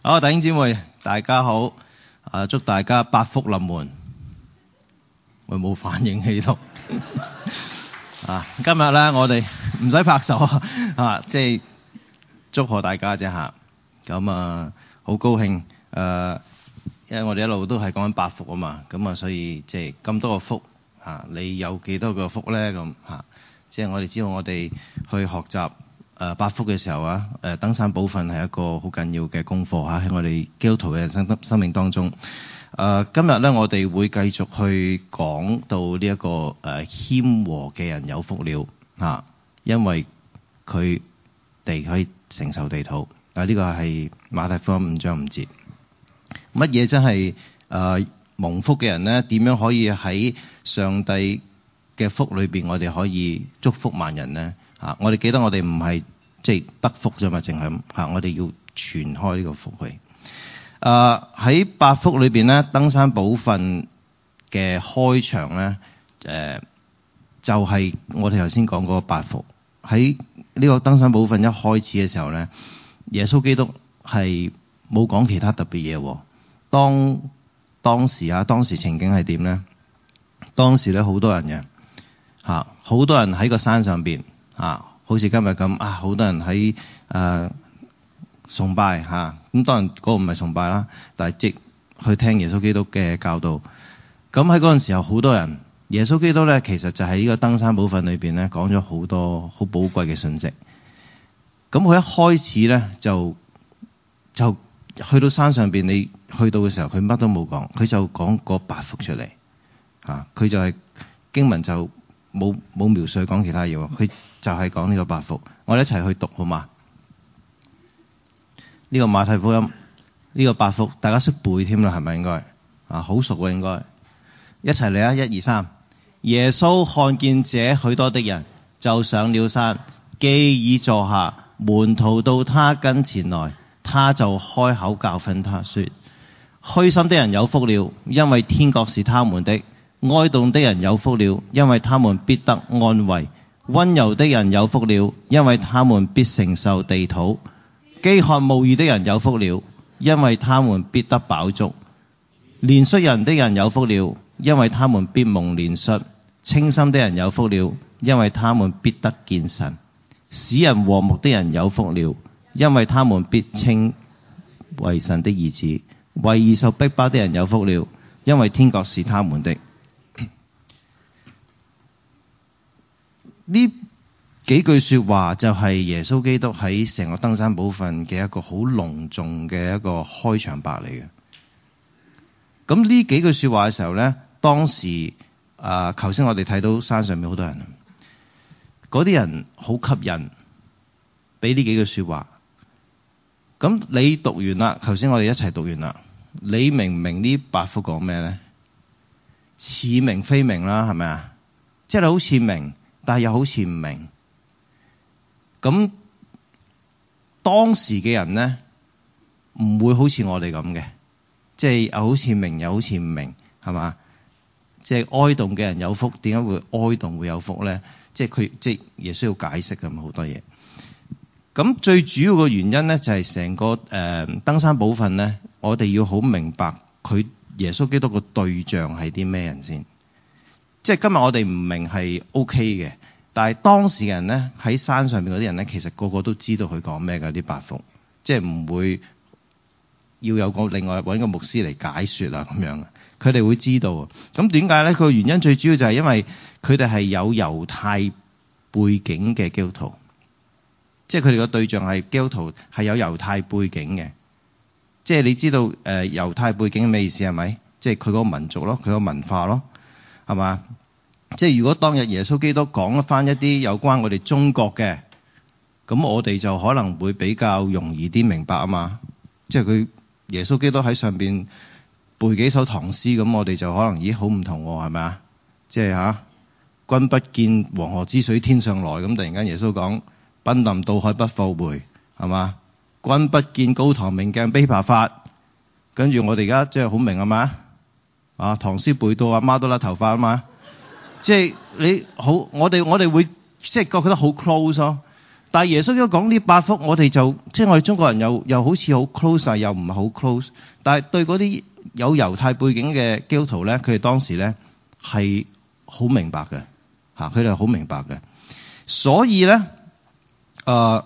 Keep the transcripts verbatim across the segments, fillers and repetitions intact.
好，弟兄姊妹，大家好，啊，祝大家八福臨門。我冇反應喺度。啊，今日咧，我哋唔使拍手啊，即係祝賀大家啫嚇。咁啊，好高興誒、啊，因為我哋一路都係講緊八福啊嘛，咁啊，所以即係咁多個福嚇、啊，你有幾多個福咧？咁嚇，即係我哋知道我哋去學習。誒八福嘅時候啊，誒登山寶訓係一個好緊要嘅功課嚇，喺我哋基督徒嘅人生生命當中。誒、呃、今日咧，我哋會繼續去講到呢、這、一個誒謙和嘅人有福了嚇、啊，因為佢哋可以承受地土。啊，呢、這個係馬太福音五章五節。乜嘢真係誒、呃、蒙福嘅人呢？點樣可以喺上帝嘅福裏邊，我哋可以祝福萬人呢？啊！我哋記得我哋唔係即係得福啫嘛，淨係咁嚇。我哋要傳開呢個福氣。誒喺八福裏邊咧，登山寶訓嘅開場咧，誒、呃、就係、是、我哋頭先講嗰個八福。喺呢個登山寶訓一開始嘅時候咧，耶穌基督係冇講其他特別嘢喎。當當時啊，當時情景係點咧？當時咧好多人嘅嚇，好、啊、多人喺個山上邊。啊，好似今日咁啊，好多人喺誒、呃、崇拜嚇，咁、啊、當然嗰個唔係崇拜啦，但係即去聽耶穌基督嘅教導。咁喺嗰陣時候，好多人，耶穌基督咧，其實就喺呢個登山寶訓裏邊咧，講咗好多好寶貴嘅信息。咁佢一開始咧，就就去到山上邊，你去到嘅時候，佢乜都冇講，佢就講個八福出嚟嚇，佢、啊、就係、是、經文就冇冇描述講其他嘢喎，佢就係講呢個八福，我哋一齊去讀好嘛？呢、這個馬太福音，呢、這個八福，大家識背添啦，係咪應該？啊，好熟喎應該。一齊嚟啊！一二三，耶穌看見這許多的人，就上了山，既已坐下，門徒到他跟前來，他就開口教訓他說：虛心的人有福了，因為天國是他們的；哀慟的人有福了，因為他們必得安慰。溫柔的人有福了，因為他們必承受地土；飢渴慕義的人有福了，因為他們必得飽足；憐恤人的人有福了，因為他們必蒙憐恤；清心的人有福了，因為他們必得見神；使人和睦的人有福了，因為他們必稱為神的兒子；為義受逼迫的人有福了，因為天國是他們的。呢幾句說話就係耶穌基督喺成個登山寶訓嘅一個好隆重嘅一個開場白嚟嘅。咁呢幾句說話嘅時候呢，當時啊，頭先我哋睇到山上面好多人，嗰啲人好吸引，俾呢幾句說話。咁你讀完啦，頭先我哋一齊讀完啦，你明唔明呢八福講咩呢？似明非明啦，係咪啊？即係好似明。但係又好似唔明，咁當時嘅人呢，唔會好似我哋咁嘅，即係又好似明又好似唔明，係嘛？即係哀慟嘅人有福，點解會哀慟會有福呢？即係佢即係亦需要解釋咁好多嘢。咁最主要嘅原因呢，就係、是、成個誒、呃、登山寶訓呢，我哋要好明白佢耶穌基督個對象係啲咩人先。即係今日我哋唔明係 OK 嘅，但係當時嘅人咧，喺山上面嗰啲人咧，其實個個都知道佢講咩㗎啲八福，即係唔會要有個另外揾個牧師嚟解説啊咁樣。佢哋會知道。咁點解咧？佢個原因最主要就係因為佢哋係有猶太背景嘅基督徒，即係佢哋個對象係基督徒，係有猶太背景嘅。即係你知道誒、呃、猶太背景係咩意思係咪？即係佢嗰個民族咯，佢個文化咯。係嘛？即係如果當日耶穌基督講翻一啲有關我哋中國嘅，咁我哋就可能會比較容易啲明白啊嘛。即係佢耶穌基督喺上邊背幾首唐詩，咁我哋就可能咦好唔同喎，係咪啊？即係嚇，君不見黃河之水天上來，咁突然間耶穌講瀕臨到海不復回，係嘛？君不見高堂明鏡悲白髮，跟住我哋而家即係好明係嘛？啊！唐詩背到阿媽都甩頭髮啊嘛，即係你好，我哋我哋會即係覺得好 close 咯。 但係耶穌基督講呢八福，我哋就即係我哋中國人又又好似好 close，又唔係好 close。但係對嗰啲有猶太背景嘅基督徒咧，佢哋當時咧係好明白嘅嚇，佢哋係好明白嘅。所以咧，誒、呃。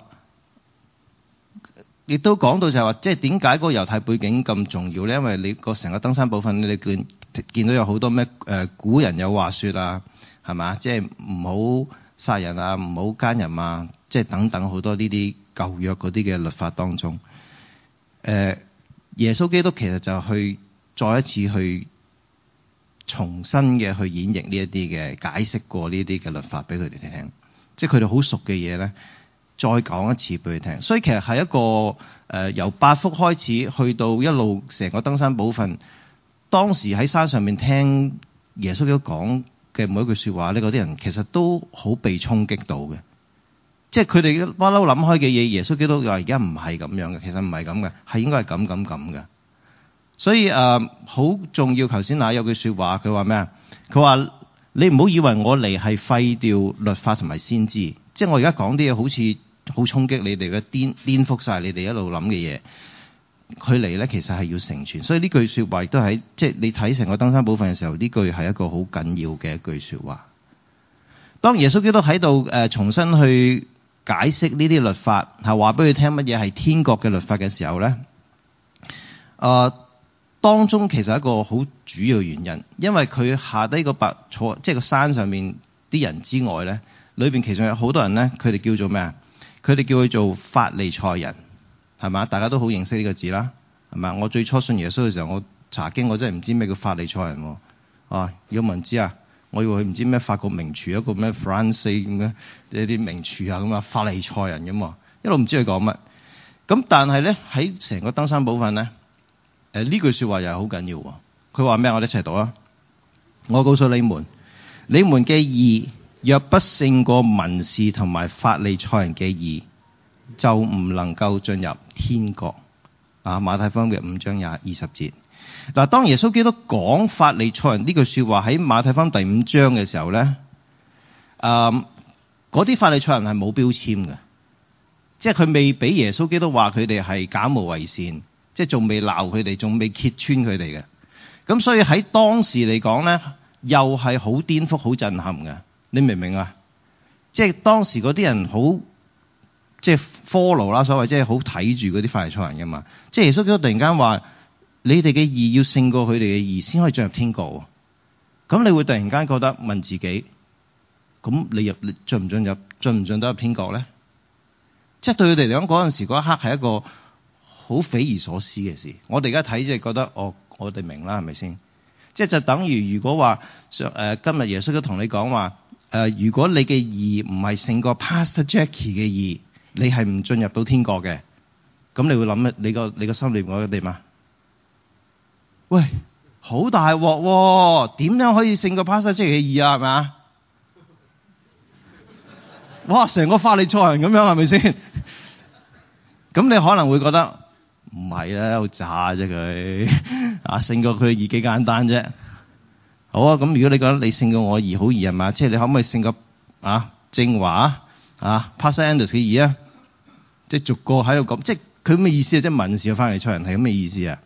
亦都講到就係話，即係點解嗰個猶太背景咁重要咧？因為你個成個登山寶訓，你見見到有好多咩誒古人有話説啊，係嘛？即係唔好殺人啊，唔好奸淫啊，即係等等好多呢啲舊約嗰啲嘅律法當中。誒、呃，耶穌基督其實就去再一次去重新嘅去演繹呢一啲嘅解釋過呢啲嘅律法俾佢哋聽，即係佢哋好熟嘅嘢咧。再講一次俾佢聽，所以其實係一個誒、呃、由八福開始去到一路成個登山寶訓。當時喺山上面聽耶穌基督講嘅每一句説話咧，嗰啲人其實都好被衝擊到嘅。即係佢哋不嬲諗開嘅嘢，耶穌基督話而家唔係咁樣嘅，其實唔係咁嘅，係應該係咁咁咁嘅。所以誒好、呃、重要。頭先嗱有句説話，佢話咩啊？佢話你唔好以為我嚟係廢掉律法同埋先知，即係我而家講啲嘢好似好衝擊你哋嘅，顛顛覆晒你哋一路諗嘅嘢。佢嚟咧其實係要成全，所以呢句説話亦都喺即係你睇成個登山寶訓嘅時候，呢句係一個好緊要嘅一句説話。當耶穌基督喺度誒重新去解釋呢啲律法，係話俾佢聽乜嘢係天國嘅律法嘅時候咧，誒、呃、當中其實一個好主要嘅原因，因為佢下低個白坐即係個山上面啲人之外咧，裏邊其實有好多人咧，佢哋叫做咩啊？佢哋叫佢做法利賽人，係嘛？大家都好認識呢個字啦，係嘛？我最初信耶穌嘅時候，我查經我真係唔知咩叫法利賽人喎。啊，有冇人知啊？我以為佢唔知咩法國名廚一個咩 France 咁嘅一啲名廚啊咁啊，法利賽人咁啊，一路唔知佢講乜。咁但係咧喺成個登山寶訓咧，誒、呃、呢句説話又係好緊要喎。佢話咩？我哋一齊讀啊！我告訴你們，你們嘅義若不勝過文士同埋法利賽人嘅義，就唔能夠進入天國。啊，馬太福音嘅五章廿二十節。嗱，當耶穌基督講法利賽人呢句説話喺馬太福音第五章嘅時候咧，誒嗰啲法利賽人係冇標籤嘅，即係佢未俾耶穌基督話佢哋係假冒為善，即係仲未鬧佢哋，仲未揭穿佢哋嘅。咁所以喺當時嚟講咧，又係好顛覆、好震撼嘅。你明唔明啊？即係當時嗰啲人好，即係 follow 啦，所謂即係好睇住嗰啲法利賽人噶嘛。即係耶穌基督突然間話：你哋嘅義要勝過佢哋嘅義，先可以進入天國。咁你會突然間覺得問自己：咁你入你進唔進入進唔進得入天國咧？即係對佢哋嚟講，嗰陣時嗰一刻係一個好匪夷所思嘅事。我哋而家睇即係覺得，哦，我哋明啦，係咪先？即係就等於如果話上誒今日耶穌都同你講話。誒、呃，如果你嘅義唔係勝過 Pastor Jackie 嘅義，你係唔進入到天國嘅。咁你會諗咩？你個你個心裏邊嗰啲點啊？喂，好大鑊喎！點樣可以勝過 Pastor Jackie 嘅義啊？係咪啊？哇！成個法利賽人咁樣係咪先？咁你可能會覺得唔係啦，好渣啫佢啊！勝過佢嘅義幾簡單啫。好啊，咁如果你覺得你勝過我義好義係嘛？即係你可唔可以勝過啊正華啊 Pastor Anders 嘅義啊？即係逐個喺度講，即係佢咩意思啊？即係文士嘅法利賽人係咁嘅意思啊？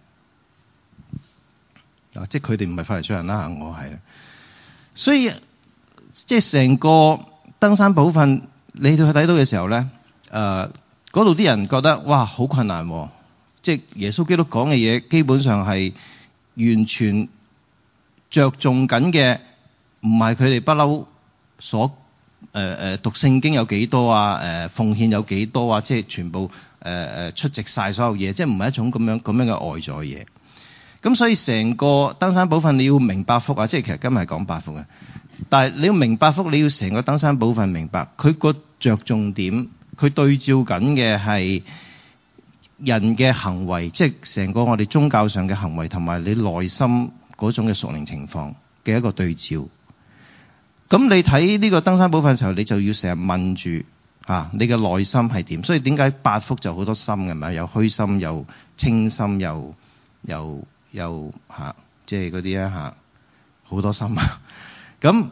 啊，即係佢哋唔係法利賽人啦，我係。所以即係成個登山寶訓，你去睇到嘅時候咧，誒嗰度啲人覺得哇好困難喎！即係耶穌基督講嘅嘢，基本上係完全。着重緊嘅唔係佢哋不嬲所誒誒、呃、讀聖經有幾多啊？誒、呃、奉獻有幾多啊？即係全部誒誒、呃、出席晒所有嘢，即係唔係一種咁樣咁樣嘅外在嘢。咁所以成個登山寶訓你要明八福啊！即係其實今日係講八福嘅，但係你要明八福，你要成個登山寶訓明白佢個着重點，佢對照緊嘅係人嘅行為，即係成個我哋宗教上嘅行為同埋你內心。嗰種嘅屬靈情況嘅一個對照，咁你睇呢個登山寶訓嘅時候，你就要成日問住嚇、啊、你嘅內心係點？所以點解八福就好多心嘅咪？有虛心，又清心，又又又嚇，即係嗰啲啊嚇，好多心啊！咁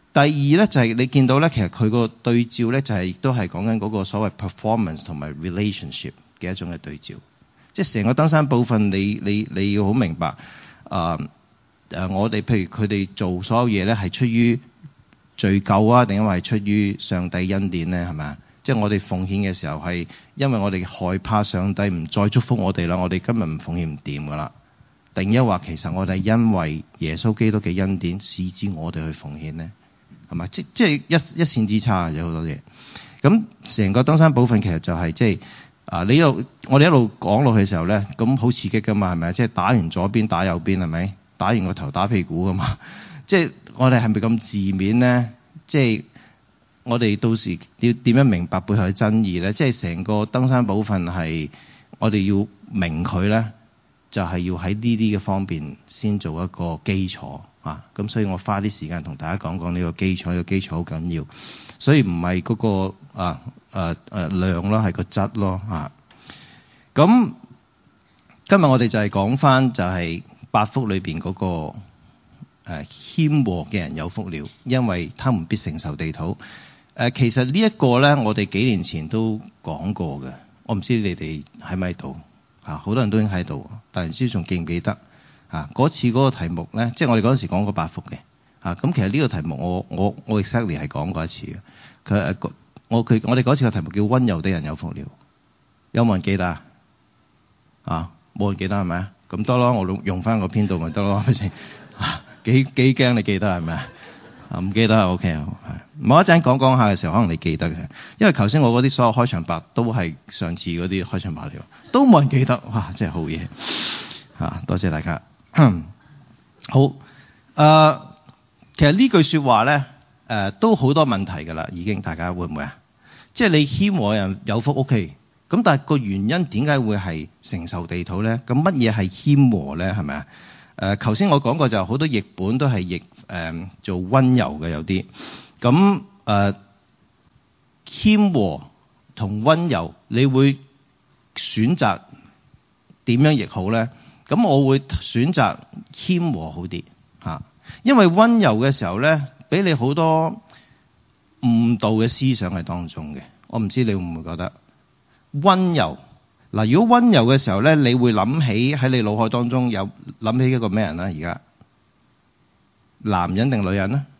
第二咧就係、是、你見到咧，其實佢個對照咧就係亦都係講緊嗰個所謂 performance 同埋 relationship 嘅一種嘅對照。即係成個登山寶訓，你你你要好明白啊誒、呃呃，我哋譬如佢哋做所有嘢咧，係出於罪疚啊，定因為係出於上帝恩典咧？係咪啊？即係我哋奉獻嘅時候係因為我哋害怕上帝唔再祝福我哋啦，我哋今日唔奉獻唔掂噶啦。定一話其實我哋因為耶穌基督嘅恩典，使之我哋去奉獻呢？係咪？即即係一一線之差，有好多嘢。咁成個登山寶訓其實就係、是、即係啊，你一路我哋一路講落去嘅時候咧，咁好刺激噶嘛，係咪？即係打完左邊打右邊係咪？打完個頭打屁股噶嘛？即係我哋係咪咁字面咧？即係我哋到時要點樣明白背後嘅真義咧？即係成個登山寶訓係我哋要明佢咧。就係要喺呢啲嘅方面先做一個基礎啊！咁所以我花啲時間同大家講講呢個基礎，呢個基礎好緊要。所以唔係嗰個啊啊啊量咯，係個質咯啊！咁今日我哋就係講翻就係八福裏邊嗰個誒謙和嘅人有福了，因為他們必承受地土。誒其實呢一個咧，我哋幾年前都講過嘅，我唔知你哋喺咪度。啊！好多人都已經喺度，但係唔知仲記唔記得啊？嗰次嗰個題目咧，即係我哋嗰陣時講過八福嘅啊。咁其實呢個題目我我我 exactly 係講過一次嘅。佢誒我佢我哋嗰次嘅題目叫溫柔的人有福了。有冇人記得啊？啊，冇人記得係咪啊？咁多咯，我用用翻個編導咪得咯，係咪先？幾幾驚你記得係咪啊？唔記得係 OK 啊。某一陣講講下嘅時候，可能你記得嘅，因為頭先我嗰啲所有開場白都係上次嗰啲開場白嚟，都冇人記得。哇！真係好嘢嚇，多謝大家。好誒、呃，其實呢句説話咧誒、呃、都好多問題㗎啦，已經大家會唔會啊？即係你謙和人有福 OK，咁但係個原因點解會係承受地土咧？咁乜嘢係謙和咧？係咪啊？誒頭先我講過就好多譯本都係譯誒、呃、做溫柔嘅有啲。咁誒謙和同溫柔，你會選擇點樣譯好咧？咁我會選擇謙和好啲嚇，因為溫柔嘅時候咧，俾你好多誤導嘅思想喺當中嘅。我唔知你會唔會覺得溫柔嗱？如果溫柔嘅時候咧，你會諗起喺你腦海當中有諗起一個咩人咧？而家男人定女人咧？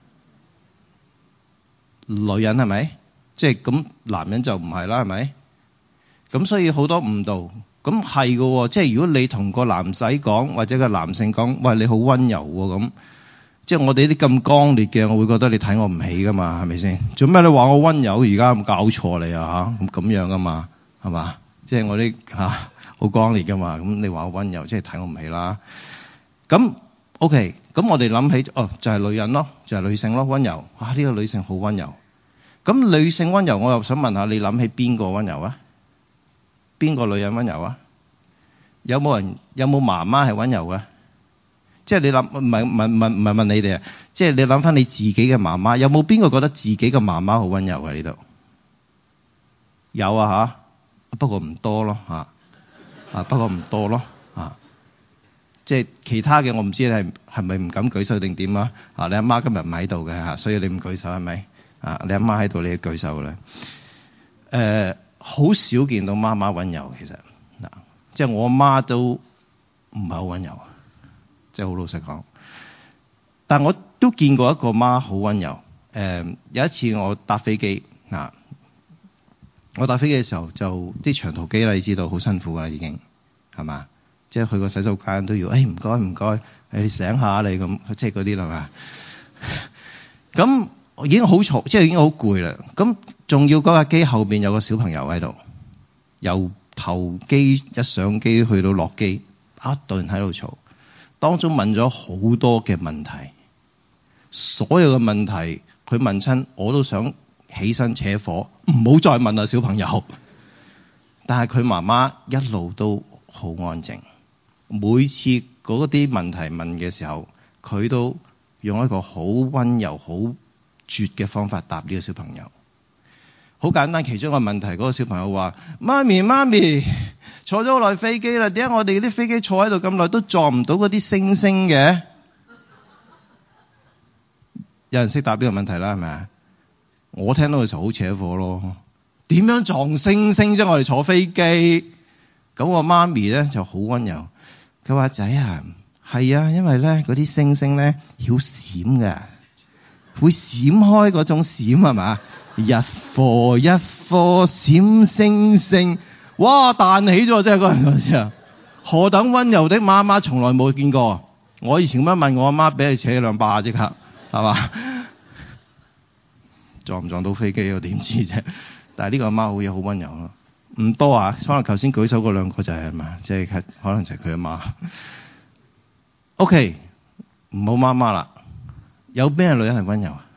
女人係咪？即係咁，男人就唔係啦，係咪？咁所以好多誤導，咁係嘅喎。即係如果你同個男仔講，或者個男性講，喂，你好溫柔喎，咁即係我哋啲咁剛烈嘅，我會覺得你睇我唔起噶嘛，係咪先？做咩你話我溫柔？而家咁搞錯你啊嚇？咁咁樣噶嘛，係嘛？即係我啲嚇好剛烈噶嘛，咁你話我溫柔，即係睇我唔起啦。咁 OK，咁我哋諗起哦，就係女人咯，就係女性咯，溫柔。哇，呢個女性好溫柔。咁女性溫柔，我又想問下你諗起邊個溫柔啊？邊個女人溫柔啊？有冇人有冇媽媽係溫柔嘅？即係你諗唔係問問唔係問你哋啊？即係你諗翻你自己嘅媽媽，有冇邊個覺得自己嘅媽媽好溫柔嘅呢度？有啊嚇，不過唔多咯嚇，啊不過唔多咯嚇。即係其他嘅我唔知你係係咪唔敢舉手定點啊？啊你阿媽今日唔喺度嘅嚇，所以你唔舉手係咪？啊你阿媽喺度你舉手咧。誒、呃、好少見到媽媽溫柔其實嗱、啊，即係我阿媽都唔係好溫柔，即係好老實講。但我都見過一個媽好溫柔。誒、呃、有一次我搭飛機嗱、啊，我搭飛機嘅時候就啲長途機啦，你知道好辛苦㗎啦已經係嘛？即係去個洗手間都要，誒唔該唔該，你醒下你咁，即係嗰啲啦嘛。咁已經好嘈，即係已經好攰啦。咁仲要嗰架機後邊有個小朋友喺度，由頭機一上機去到落機，一頓喺度嘈，當中問咗好多嘅問題，所有嘅問題佢問親，我都想起身扯火，唔好再問啦小朋友。但係佢媽媽一路都好安靜。每次嗰啲問題問嘅時候，佢都用一個好溫柔、好絕嘅方法答呢個小朋友。好簡單，其中一個問題，嗰個小朋友話：媽咪媽咪，坐咗好耐飛機啦，點解我哋啲飛機坐喺度咁耐都撞唔到嗰啲星星嘅？ 有人識答呢個問題啦，係咪啊？我聽到嘅時候好扯火咯。點樣撞星星啫？我哋坐飛機。咁我媽咪咧就好溫柔，佢話：仔啊，係啊，因為咧嗰啲星星咧好閃嘅，會閃開嗰種閃係嘛？一顆一顆閃星星，哇彈起咗真係嗰陣嗰時啊！何等溫柔的媽媽，從來冇見過。我以前咁樣問我阿媽，俾佢扯兩巴即刻，係嘛？撞唔撞到飛機我點知啫？但係呢個阿媽好嘢，好溫柔咯。唔多啊，可能頭先舉手嗰兩個就係嘛，即係可能就係佢阿媽。OK， 唔好媽媽啦。有咩女人係溫柔啊？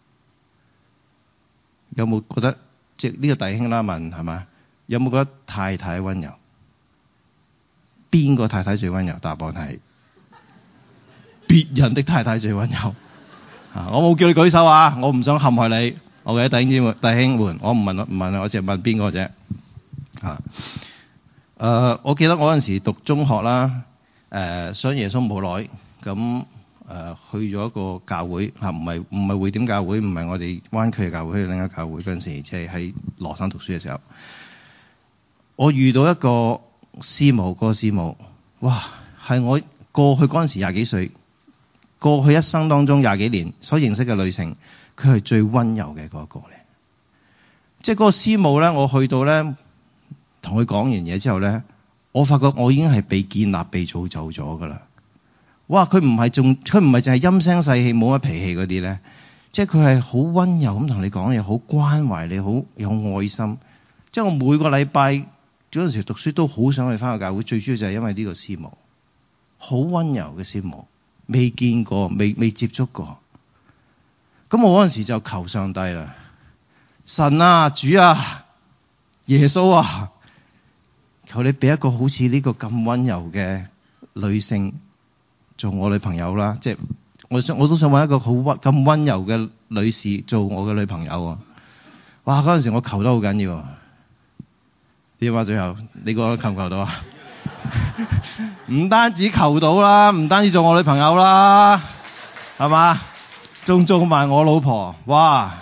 有冇覺得即係呢個弟兄啦問係嘛？有冇覺得太太溫柔？邊個太太最溫柔？答案係別人的太太最溫柔。啊，我冇叫你舉手啊，我唔想陷害你。我嘅弟兄姊妹、弟兄們，我唔問唔問，我淨係問邊個啫。啊，誒，我記得我嗰陣時讀中學啦，誒，信耶穌冇耐，咁誒去咗一個教會嚇，唔係唔係會點教會，唔係我哋灣區嘅教會，去另一個教會嗰陣時，即係喺羅山讀書嘅時候，我遇到一個師母，個師母，哇，係我過去嗰陣時廿幾歲，過去一生當中廿幾年所認識嘅女性，佢係最溫柔嘅嗰個嚟。即係嗰個師母咧，我去到咧，同佢講完嘢之後咧，我發覺我已經係被建立、被造就咗噶啦。哇！佢唔係仲，佢唔係淨係陰聲細氣、冇乜脾氣嗰啲咧，即係佢係好溫柔咁同你講嘢，好關懷你，好有愛心。即係我每個禮拜嗰陣時讀書都好想去翻個教會，最主要就係因為呢個師母，好溫柔嘅師母，未見過、未未接觸過。咁我嗰陣時就求上帝啦。神啊，主啊，耶穌啊，求你俾一個好似呢個咁溫柔嘅女性做我女朋友啦！即係我想我都想揾一個好溫咁溫柔嘅女士做我嘅女朋友啊！哇！嗰陣時我求得好緊要，點啊？最後你覺得求唔求到啊？唔單止求到啦，唔單止做我女朋友啦，係嘛？仲做埋我老婆，哇！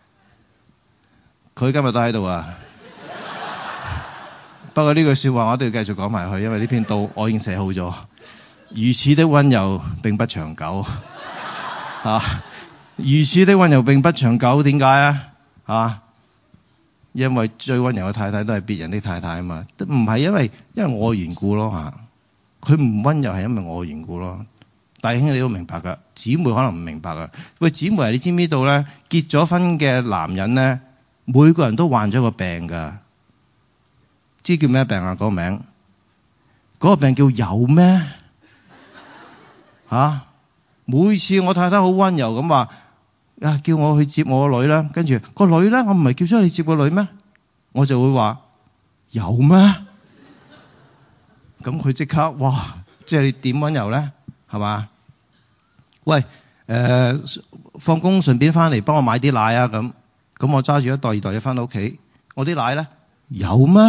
佢今日都喺度啊！不過呢句說話我都要繼續講埋去，因為呢篇道我已經寫好咗。如此的溫柔並不長久，啊！如此的溫柔並不長久，點解啊？啊！因為最溫柔嘅太太都係別人的太太啊嘛，唔係因為因為我嘅緣故咯嚇。佢唔溫柔係因為我嘅緣故咯。弟兄你都明白噶，姊妹可能唔明白噶。喂，姊妹你知唔知道咧？結咗婚嘅男人咧，每個人都患咗個病噶，知叫咩病啊？嗰個名，嗰個病叫有咩？吓、啊！每次我太太好溫柔咁話，啊叫我去接我個女啦，跟住個女咧，我唔係叫咗你接個女咩？我就會話有咩？咁佢即刻哇，即係你點溫柔咧？係嘛？喂，誒、呃，放工順便翻嚟幫我買啲奶啊！咁，咁我揸住一袋二袋嘢翻到屋企，我啲奶咧有咩？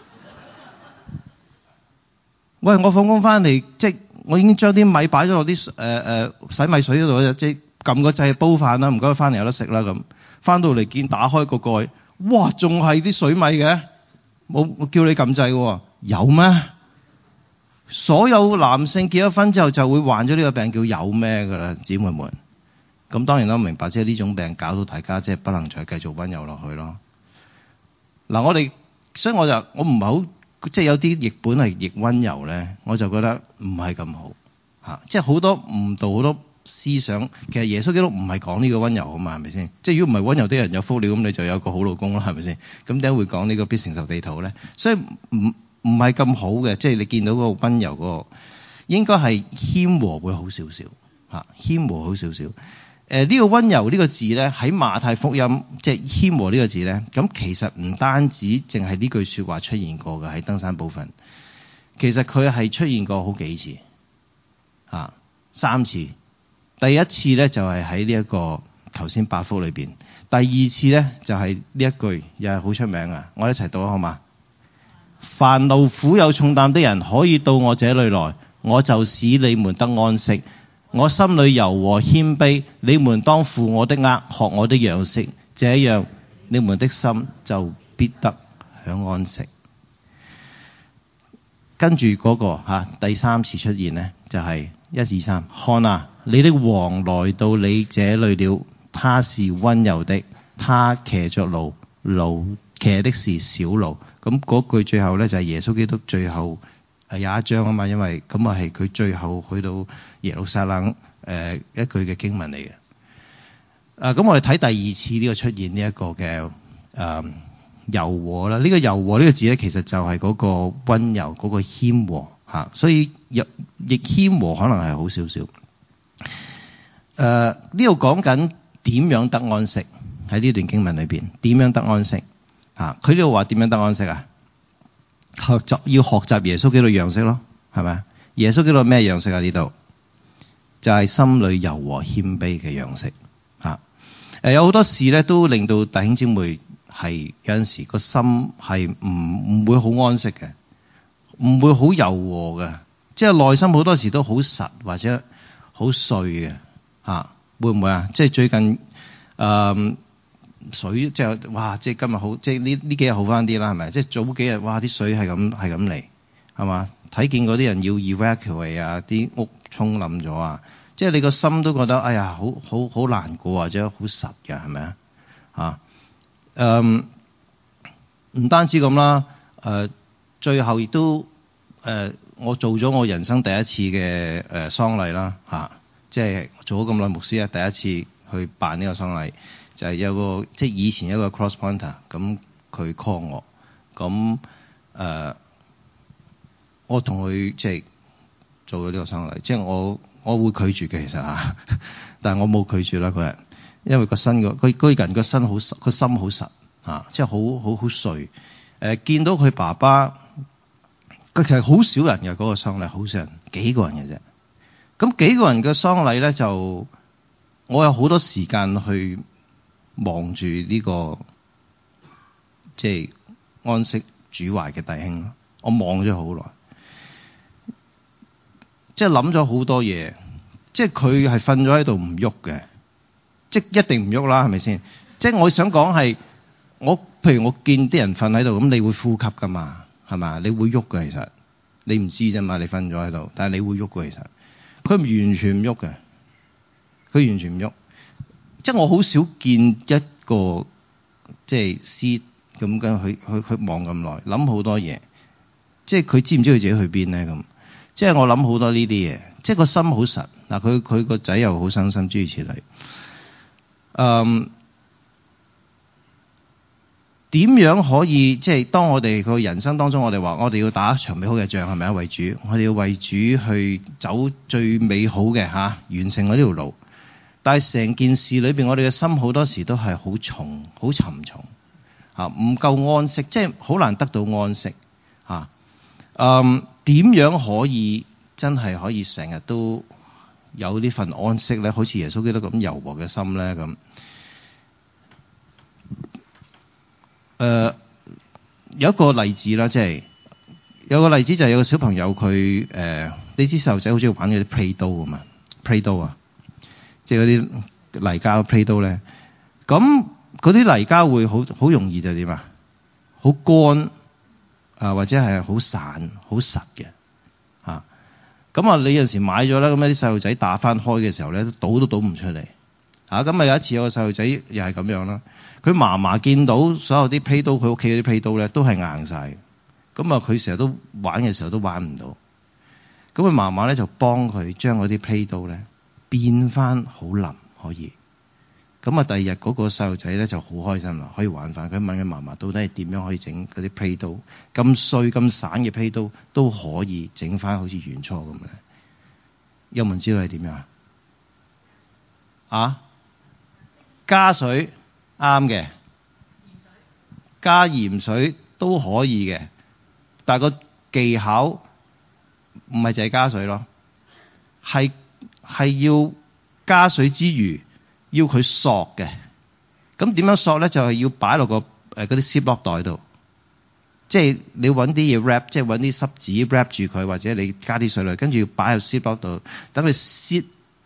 喂，我放工翻嚟，即係我已經將啲米擺咗落啲誒誒洗米水嗰度，即係撳個掣煲飯啦，唔該翻嚟有得食啦咁。翻到嚟見打開個蓋，哇，仲係啲水米嘅，冇我叫你撳掣嘅，有咩？所有男性結咗婚之後就會患咗呢個病叫有咩噶啦，姊妹們。咁當然啦，明白即係呢種病搞到大家即係不能再繼續溫柔落去咯。嗱，我哋所以我就我唔係好即係有啲譯本係譯溫柔咧，我就覺得唔係咁好嚇。即係好多誤導好多思想，其實耶穌基督唔係講呢個溫柔啊嘛，係咪先？即係如果唔係溫柔啲人有福了，咁你就有個好老公啦，係咪先？咁點解會講呢個必承受地土咧？所以唔。唔係咁好嘅，即係你見到嗰個溫柔嗰個，應該係謙和會好少少嚇，謙和好少少。誒、呃、呢、這個溫柔呢個字咧，喺馬太福音即係謙和呢個字咧，咁其實唔單止淨係呢句説話出現過嘅喺登山寶訓，其實佢係出現過好幾次嚇、啊，三次。第一次咧就係喺呢一個頭先八福裏邊，第二次咧就係、是、呢一句又係好出名啊！我哋一齊讀啊，好嘛？凡勞苦有重擔的人可以到我這裏來，我就使你們得安息。 我心裏柔和謙卑，你們當負我的軛，學我的樣式，這樣你們的心就必得享安息。跟住嗰、那個、啊、第三次出現呢，就係一二三，看啊，你的王來到你這裏了，他是溫柔的，他騎着驢，驢騎的是小驢。咁嗰句最後呢，就係、是、耶穌基督最後係有一章啊嘛，因為咁啊係佢最後去到耶路撒冷誒、呃、一句嘅經文嚟嘅。啊，咁我哋睇第二次呢個出現呢一個嘅誒。呃柔和啦，呢、這個柔和呢個字咧，其實就係嗰個溫柔，嗰、那個謙和嚇、啊，所以亦亦謙和可能係好少少。誒、呃，呢度講緊點樣得安息，喺呢段經文裏邊，點樣得安息嚇？佢呢度話點樣得安息啊？學習要學習耶穌基督樣式咯，係咪？耶穌基督咩樣式啊？呢度就係、是、心裏柔和謙卑嘅樣式嚇。誒、啊呃，有好多事咧，都令到弟兄姊妹。係有陣時個心係唔唔會好安息嘅，唔會好柔和嘅，即係內心好多時都好實或者好碎嘅嚇，會唔會啊？即係最近誒、呃、水即係哇，即係今日好，即係呢呢幾日好翻啲啦，係咪？即係早幾日哇，啲水係咁係咁嚟，係嘛？睇見嗰啲人要 evacuate 啊，啲屋沖冧咗啊，即係你個心都覺得哎呀，好好好難過或者好實嘅，係咪啊？嚇！誒唔、um, 單止咁啦，誒、呃、最後亦都誒、呃、我做咗我人生第一次嘅誒、呃、喪禮啦嚇、啊，即係做咗咁耐牧師啊，第一次去辦呢個喪禮，就係、是、有個即係以前一個 cross pointer，咁佢 call 我，咁誒、呃、我同佢即係做咗呢個喪禮，即係我我會拒絕嘅其實嚇，但係我冇拒絕啦佢。因為個身個佢居人個身好實，個心好實啊，即係好好好碎。誒、呃，見到佢爸爸，佢其實好少人嘅嗰、那個喪禮，好少人，幾個人嘅啫。咁幾個人嘅喪禮咧，就我有好多時間去望住呢個即係安息主懷嘅弟兄咯。我望咗好耐，即係諗咗好多嘢。即係佢係瞓咗喺度唔喐嘅。即一定唔喐啦，係咪先？即係我想講係，我譬如我見啲人瞓喺度，咁你會呼吸噶嘛？係嘛？你會喐嘅其實，你唔知啫嘛。你瞓咗喺度，但係你會喐嘅其實。佢完全唔喐嘅，佢完全唔喐。即係我好少見一個即係屍咁樣去去去望咁耐，諗好多嘢。即係佢知唔知佢自己去邊咧？咁即係我諗好多呢啲嘢。即係個心好實嗱，佢佢個仔又好傷心，諸如此類。嗯，點樣可以即係當我哋個人生當中，我哋話我哋要打一場美好嘅仗，係咪啊？為主，我哋要為主去走最美好嘅嚇、啊，完成我呢條路。但係成件事裏邊，我哋嘅心好多時都係好重、好沉重嚇，唔夠安息，即係好難得到安息嚇。嗯，點樣可以真係可以成日都有呢份安息咧？好似耶穌基督咁柔和嘅心咧咁。誒、呃、有一個例子啦，即係有個例子就係有個小朋友佢誒，呢啲細路仔好中意玩嗰啲 Play-Doh 啊嘛 Play-Doh 啊，即係嗰啲泥膠 Play-Doh 咧。咁嗰啲泥膠會好好容易就點啊？好乾啊，或者係好散、好實嘅嚇。咁啊，你有陣時買咗啦，咁啲細路仔打翻開嘅時候咧，倒都倒唔出嚟。啊，咁啊有一次有個細路仔又係咁樣啦，佢嫲嫲見到所有啲 Play-Doh，佢屋企嗰啲 Play-Doh咧都係硬晒，咁啊佢成日都玩嘅時候都玩唔到，咁佢嫲嫲咧就幫佢將嗰啲 Play-Doh咧變翻好腍可以，咁啊第二日嗰個細路仔咧就好開心啦，可以玩翻。佢問佢嫲嫲到底係點樣可以整嗰啲 Play-Doh 咁碎咁散嘅 Play-Doh都可以整翻好似原初咁咧？有冇人知道係點樣啊？加水啱嘅，加鹽水都可以嘅，但係個技巧唔係淨係加水咯，係係要加水之餘要佢索嘅。咁點樣索咧？就係、是、要擺落個誒嗰啲 Ziploc 袋度，即係你揾啲嘢 wrap，即係揾啲濕紙 wrap 住佢，或者你加啲水落，跟住要擺入 Ziploc 度，等佢 sit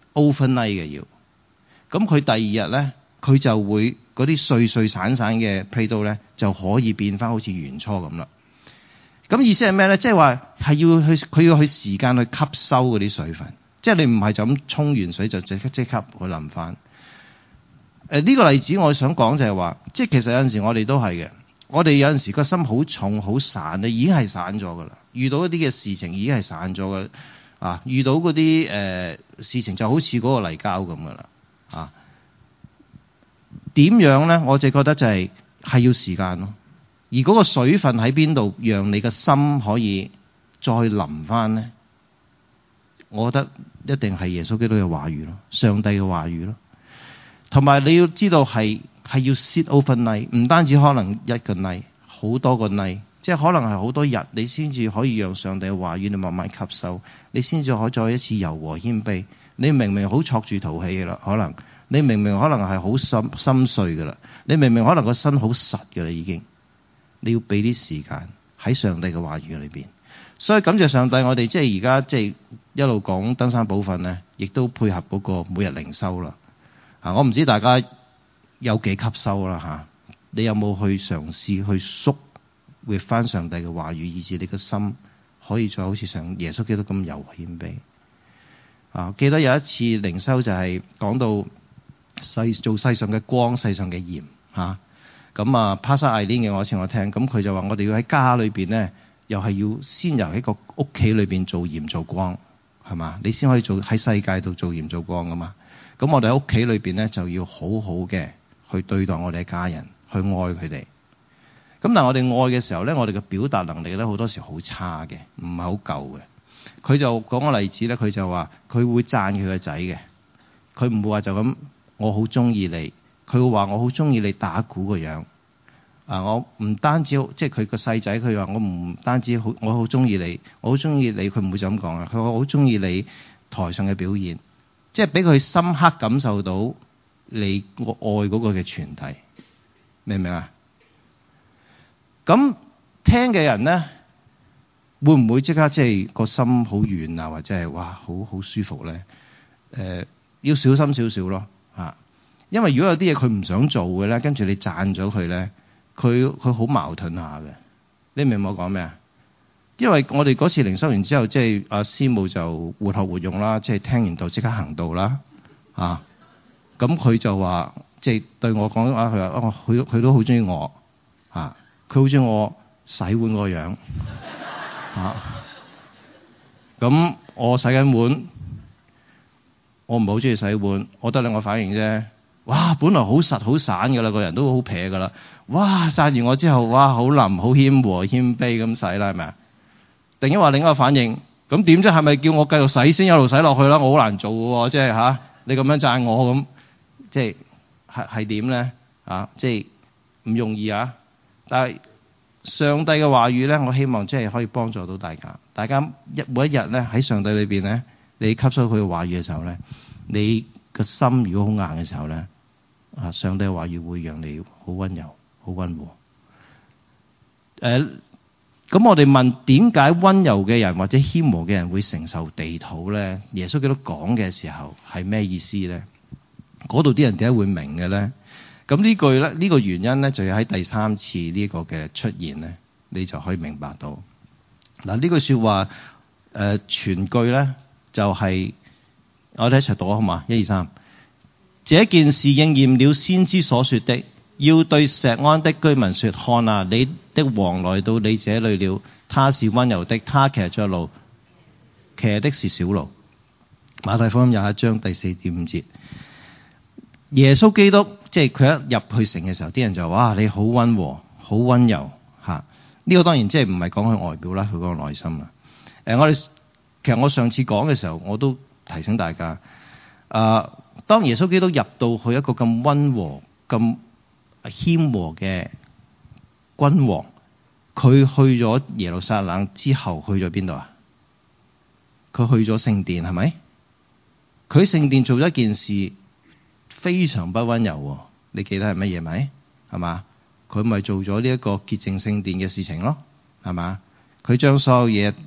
overnight 嘅要。咁佢第二日咧，佢就會嗰啲碎碎散散嘅 Play-Doh 咧，就可以變翻好似原初咁啦。咁意思係咩咧？即係話係要去佢要去時間去吸收嗰啲水分，即係你唔係就咁沖完水就即刻即刻去淋翻。誒、呃、呢、這個例子我想講就係話，即係其實有陣時我哋都係嘅，我哋有陣時個心好重好散，你已經係散咗噶啦。遇到一啲嘅事情已經係散咗噶啊，遇到嗰啲誒事情就好似嗰個泥膠咁噶啦啊。點樣咧？我就覺得就係、是、係要時間咯。而嗰個水分喺邊度，讓你嘅心可以再淋翻呢？我覺得一定係耶穌基督嘅話語咯，上帝嘅話語咯。同埋你要知道係係要 sit overnight，唔單止可能一個 night， 好多個 night， 即係可能係好多日，你先至可以讓上帝嘅話語你慢慢吸收，你先至可以再一次柔和謙卑。你明明好挫住淘氣嘅啦，可能你明明可能係好心心碎嘅啦，你明明可能個身好實嘅啦已經。你要俾啲時間喺上帝嘅話語裏邊，所以感謝上帝，我哋即係而家即係一路講登山寶訓咧，亦都配合嗰個每日靈修啦。啊，我唔知大家有幾吸收啦嚇，你有冇去嘗試去縮活翻上帝嘅話語，以致你個心可以再好似上耶穌基督咁柔和謙卑。啊，記得有一次靈修就係講到世做世上嘅光，世上嘅鹽嚇。咁啊 Pastor Eileen 嘅我次我聽，咁佢就話我哋要喺家裏邊咧，又係要先由一個屋企裏邊做鹽做光，係嘛？你先可以做喺世界度做鹽做光噶嘛。咁我哋喺屋企裏邊咧，就要好好嘅去對待我哋嘅家人，去愛佢哋。咁但係我哋愛嘅時候咧，我哋嘅表達能力咧好多時好差嘅，唔係好夠嘅。佢就講個例子咧，佢就話佢會讚佢個仔嘅，佢唔會話就咁我好中意你。佢會話我好中意你打鼓個樣啊！我唔單止即係佢個細仔，佢話我唔單止好，我好中意你，我好中意你。佢唔會就咁講啊！佢話我好中意你台上嘅表現，即係俾佢深刻感受到你個愛嗰個嘅傳遞，明唔明啊？咁聽嘅人咧，會唔會即刻即係個心好軟啊？或者係哇好好舒服咧？誒、呃，要小心少少咯嚇。因為如果有啲嘢佢唔想做嘅咧，跟住你讚咗佢咧，佢佢好矛盾下嘅。你明唔明我講咩啊？因為我哋嗰次靈修完之後，即係阿師母就活學活用啦，即係聽完道即刻行道啦。啊，咁佢就話，即係對我講啊，佢話哦，佢佢都好中意我啊，佢好中意我洗碗個樣啊。咁我洗緊碗，我唔係好中意洗碗，我得兩個反應啫。哇！本來好實好散㗎啦，個人都好撇㗎啦。哇！曬完我之後，哇！好腍好謙和謙卑咁洗啦，係咪啊？定因話另一個反應，咁點啫？係咪叫我繼續洗先一路洗落去啦？我好難做嘅喎，即係嚇你咁樣讚我咁，即係係係點咧？啊，即係唔容易啊！但係上帝嘅話語咧，我希望即係可以幫助到大家。大家一每一日咧喺上帝裏邊咧，你吸收佢嘅話語嘅時候咧，你個心如果好硬嘅時候咧，啊，上帝嘅話語會讓你好溫柔、好溫和。誒、呃，咁我哋問點解溫柔嘅人或者謙和嘅人會承受地土咧？耶穌基督講嘅時候係咩意思咧？嗰度啲人點解會明嘅咧？咁呢句咧，呢、呢個原因咧，就要喺第三次呢個嘅出現咧，你就可以明白到。嗱，呢句説話誒、呃、全句咧就係、是、我哋一齊讀好嘛？一二三。這件事應驗了先知所說的，要對錫安的居民說：看啊，你的王來到你這裏了，他是溫柔的，他騎着驢，騎的是小驢。馬太福音廿一章第四點五節，耶穌基督即係佢一入去城嘅時候，啲人就話：哇，你好溫和，好溫柔嚇。呢、這個當然即係唔係講佢外表啦，佢嗰個內心啦。誒、呃，我哋其實我上次講嘅時候，我都提醒大家，啊、呃。當耶穌基督入到去一個咁溫和、咁謙和嘅君王，佢去咗耶路撒冷之後，去咗邊度啊？佢去咗聖殿，係咪？佢喺聖殿做咗一件事非常不溫柔，你記得係乜嘢咪？係嘛？佢咪做咗呢一個潔淨聖殿嘅事情咯，係嘛？佢將所有嘢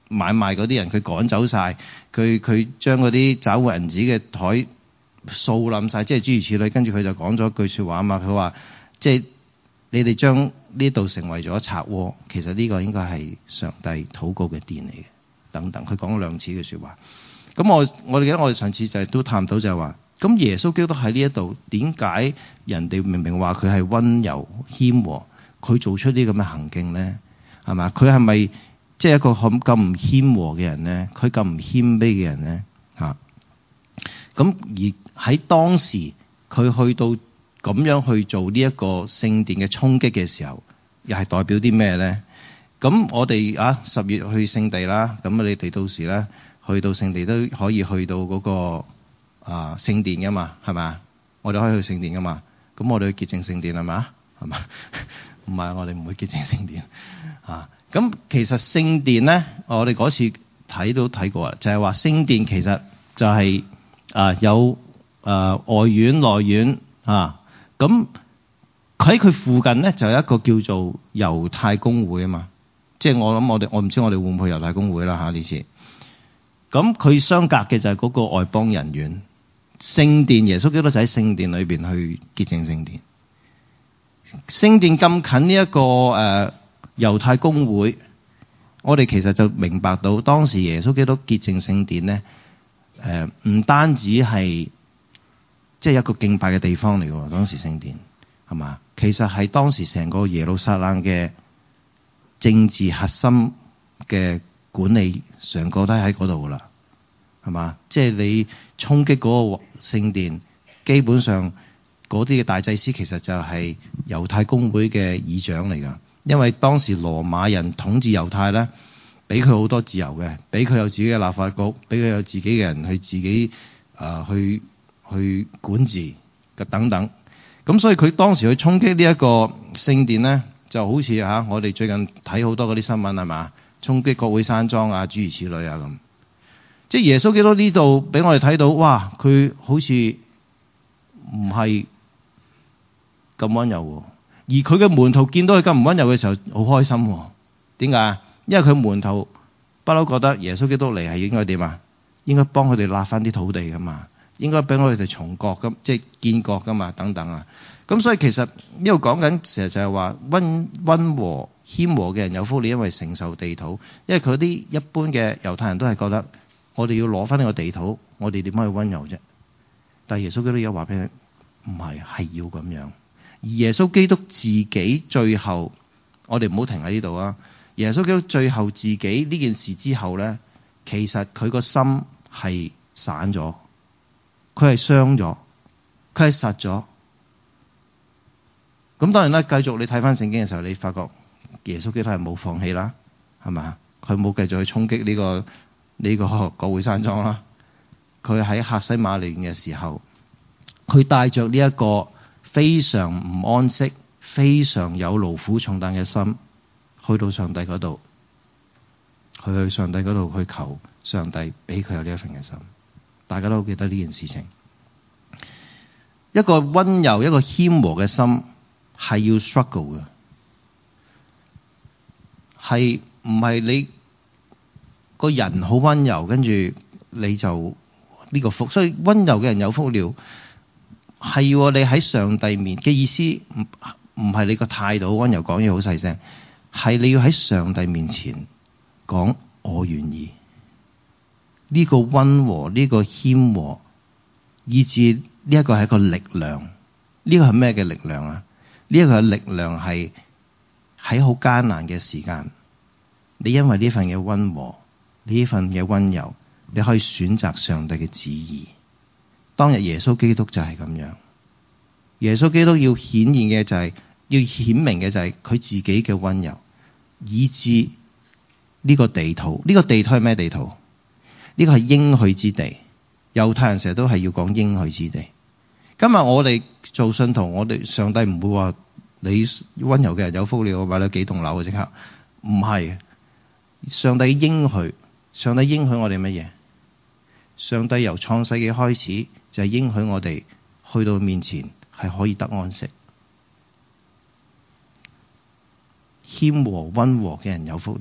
買賣嗰啲人，佢趕走晒，佢佢將嗰啲找換銀紙嘅台掃冧晒，即係諸如此類。跟住佢就講咗句説話啊嘛，佢話即係你哋將呢度成為咗賊窩，其實呢個應該係上帝禱告嘅殿嚟嘅，等等。佢講咗兩次嘅説話。咁我我哋記得我哋上次就係都探討就係話，咁耶穌基督喺呢一度點解人哋明明話佢係溫柔謙和，佢做出啲咁嘅行徑咧？係嘛？佢係咪即係一個咁咁唔謙和嘅人咧？佢咁唔謙卑嘅人咧？嚇！咁而喺當時佢去到咁樣去做呢一個聖殿嘅衝擊嘅時候，又係代表啲咩咧？咁我哋啊十月去聖地啦，咁你哋到時咧去到聖地都可以去到嗰、那個啊聖殿噶嘛，係嘛？我哋可以去聖殿噶嘛？咁我哋去潔淨聖殿係嘛？係嘛？唔係，我哋唔會潔淨聖殿啊。咁其實聖殿咧，我哋嗰次睇都睇過啦，就係話聖殿其實就係、是、啊有啊外院內院啊。咁喺佢附近咧就有一個叫做猶太公會啊嘛。即係我諗我哋我唔知我哋會唔會猶太公會啦嚇呢次。咁佢相隔嘅就係嗰個外邦人院。聖殿耶穌基督就喺聖殿裏邊去潔淨聖殿。聖殿咁近呢、這、一個誒、呃、猶太公會，我哋其實就明白到當時耶穌基督潔淨聖殿咧，誒、呃、唔單止係即係一個敬拜嘅地方嚟嘅。當時聖殿係嘛？其實係當時成個耶路撒冷嘅政治核心嘅管理上個都喺嗰度噶啦，係嘛？即係你衝擊嗰個聖殿，基本上嗰啲嘅大祭司其實就係猶太公會嘅議長嚟噶。因為當時羅馬人統治猶太咧，俾佢好多自由嘅，俾佢有自己嘅立法局，俾佢有自己嘅人去自己啊、呃、去去管治嘅等等。咁所以佢當時去衝擊呢一個聖殿咧，就好似嚇、啊、我哋最近睇好多嗰啲新聞係嘛，衝擊國會山莊啊，諸如此類啊咁。即係耶穌基督呢度俾我哋睇到，哇！佢好似唔係咁溫柔喎，而佢嘅門徒見到佢咁唔溫柔嘅時候，好開心喎。點解？因為佢門徒不嬲覺得耶穌基督嚟係應該點啊？應該幫佢哋立翻啲土地噶嘛，應該俾我哋重國咁，即係建國噶嘛，等等啊。咁所以其實呢度講緊，其實就係話溫溫和謙和嘅人有福利，因為承受地土。因為佢啲一般嘅猶太人都係覺得，我哋要攞翻呢個地土，我哋點可以溫柔啫？但係耶穌基督而家話俾你，唔係，係要咁樣。而耶穌基督自己最後，我哋唔好停喺呢度啊！耶穌基督最後自己呢件事之後咧，其實佢個心係散咗，佢係傷咗，佢係實咗。咁當然啦，繼續你睇翻聖經嘅時候，你發覺耶穌基督係冇放棄啦，係嘛？佢冇繼續去衝擊呢、這個呢、這個國會山莊啦。佢喺客西馬尼園嘅時候，佢帶着呢一個非常唔安息、非常有勞苦重擔嘅心，去到上帝嗰度，去去上帝嗰度去求上帝俾佢有呢一份嘅心。大家都好記得呢件事情。一個溫柔、一個謙和嘅心係要 struggle 嘅，係唔係你個人好溫柔，跟住你就呢個福？所以溫柔嘅人有福了。係要你喺上帝面嘅意思，唔唔係你個態度溫柔，講嘢好細聲，係你要喺上帝面前講我願意。呢個溫和，呢個謙和，以至呢一個係一個力量。呢個係咩嘅力量啊？呢一個嘅力量係喺好艱難嘅時間，你因為呢份嘅溫和，呢份嘅溫柔，你可以選擇上帝嘅旨意。當日耶穌基督就係咁樣，耶穌基督要顯現嘅就係、是、要顯明嘅就係佢自己嘅溫柔，以致呢個地土，呢、這個地土係咩地土？呢、這個係應許之地。猶太人成日都係要講應許之地。今日我哋做信徒，我哋上帝唔會話你溫柔嘅人有福了，我買咗幾棟樓嘅即刻，唔係。上帝應許，上帝應許我哋乜嘢？上帝由創世紀開始就係應許我哋去到面前係可以得安息。謙和溫和嘅人有福了，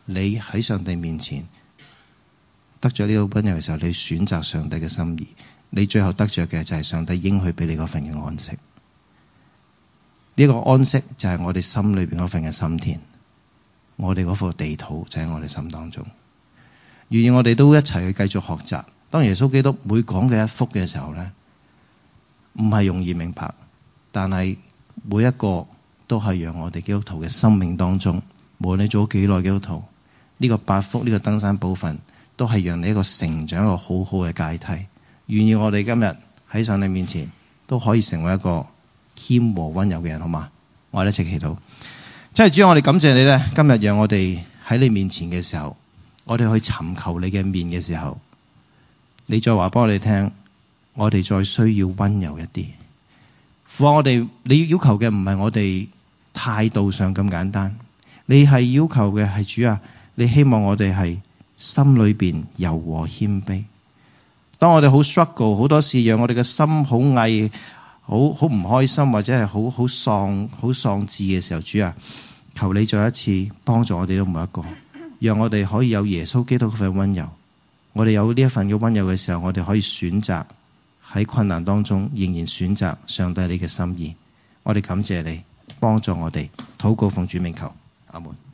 你喺上帝面前得咗呢個溫柔嘅時候，你選擇上帝嘅心意，你最後得着嘅就係上帝應許俾你嗰份嘅安息。呢個安息就係我哋心裏邊嗰份嘅心田，我哋嗰幅地土就喺我哋心當中。願意我哋都一齊去繼續學習。當耶穌基督每講嘅一幅嘅時候咧，唔係容易明白，但係每一個都係讓我哋基督徒嘅生命當中，無論你做咗幾耐基督徒，呢個八福呢個登山寶訓都係讓你一個成長一個好好嘅階梯。願意我哋今日喺上帝面前都可以成為一個謙和溫柔嘅人，好嘛？我哋一齊祈禱。真係主，我哋感謝你咧，今日讓我哋喺你面前嘅時候，我哋去尋求你嘅面嘅時候，你再話俾我哋聽，我哋再需要溫柔一啲。父啊，我哋你要求嘅唔係我哋態度上咁簡單，你係要求嘅係主啊，你希望我哋係心裏邊柔和謙卑。當我哋好 struggle 好多事，讓我哋嘅心好翳，好好唔開心，或者係好好喪好喪志嘅時候，主啊，求你再一次幫助我哋都每一個，讓我哋可以有耶穌基督嗰份溫柔。我哋有呢一份嘅溫柔嘅時候，我哋可以選擇喺困難當中仍然選擇上帝你嘅心意。我哋感謝你幫助我哋，禱告奉主名求，阿門。